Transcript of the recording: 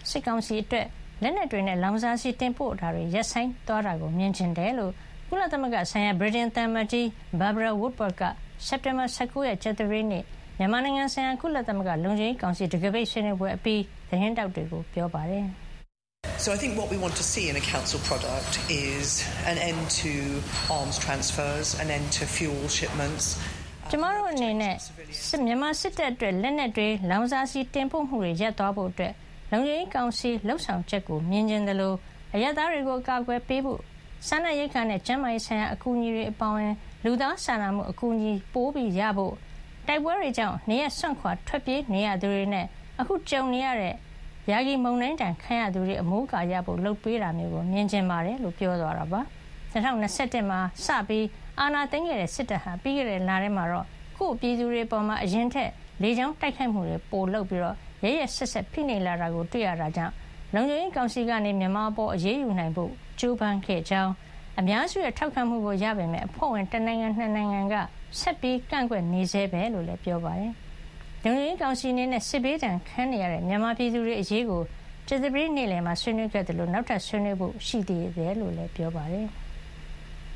စစ်ကောင်စီအတွက်လက်နက်တွေနဲ့လောင်စာဆီတင်ပို့တာတွေရပ်ဆိုင်းသွားတာကိုမြင်ချင်တယ်လို့ကုလသမဂ္ဂဆိုင်ရာဗြိတိန်သံအမတ်ကြီး Barbara Woodward ကစက်တင်ဘာ 19 ရက်ကြာသပတေးနေ့မြန်မာနိုင်ငံဆိုင်ရာကုလသမဂ္ဂလုံခြုံရေးကောင်စီတံခါးပိတ်ဆွေးနွေးပွဲအပြီးသတင်းတောက်တွေကိုပြောပါတယ် So I think what we want to see in a council product is an end to arms transfers, an end to fuel shipments. ကျမတို့အနေနဲ့မြန်မာစစ်တပ်အတွက်လက်နက်တွေလောင်စာဆီတင်ပို့မှုတွေရပ်သွားဖို့အတွက်လုံခြုံရေးကောင်စီလှုပ်ဆောင်ချက်ကိုမြင်ကျင်တယ်လို့အရပ်သားတွေကိုအကာအကွယ်ပေးဖို့စားနပ်ရိက္ခာနဲ့ကျန်းမာရေးဆိုင်ရာအကူအညီတွေအပါအဝင်လူသားစာနာမှုအကူအညီပိုးပြီးရဖို့တိုက်ပွဲတွေကြောင့်နေရဆွန့်ခွာထွက်ပြေးနေရသူတွေနဲ့အခုကြုံနေရတဲ့ယာဂီမုန်တိုင်းတန်ခံရသူတွေအမိုးကာရဖို့လှုပ်ပေးတာမျိုးကိုမြင်ကျင်ပါတယ်လို့ပြောသွားတာပါ2021မှာစပြီးအာဏာသိမ်းခဲ့တဲ့စစ်တပ်ဟာပြီးခဲ့တဲ့လထဲမှာတော့ကိုယ့်ပြည်သူတွေပေါ်မှာအရင်ထက်လေကြောင်းတိုက်ခိုက်မှုတွေပိုလုပ်ပြီးတော့ရဲရဲဆက်ဆက်ဖိနှိပ်လာတာကိုတွေ့ရတာကြောင့်လုံခြုံရေးကောင်စီကနေမြန်မာပေါ်အရေးယူနိုင်ဖို့ကြိုးပမ်းခဲ့ကြောင်းအများစုရဲ့ထောက်ခံမှုကိုရပေမဲ့အဖွဲ့ဝင်တစ်နိုင်ငံနှစ်နိုင်ငံကဆက်ပြီးကန့်ကွက်နေသေးပဲလို့လည်းပြောပါတယ်လုံခြုံရေးကောင်စီအနေနဲ့စစ်ဘေးဒဏ်ခံနေရတဲ့မြန်မာပြည်သူတွေအရေးကိုကြာသပတေးနေ့လယ်မှာဆွေးနွေးခဲ့တယ်လို့နောက်ထပ်ဆွေးနွေးဖို့ရှိသေးတယ်လို့လည်းပြောပါတယ်။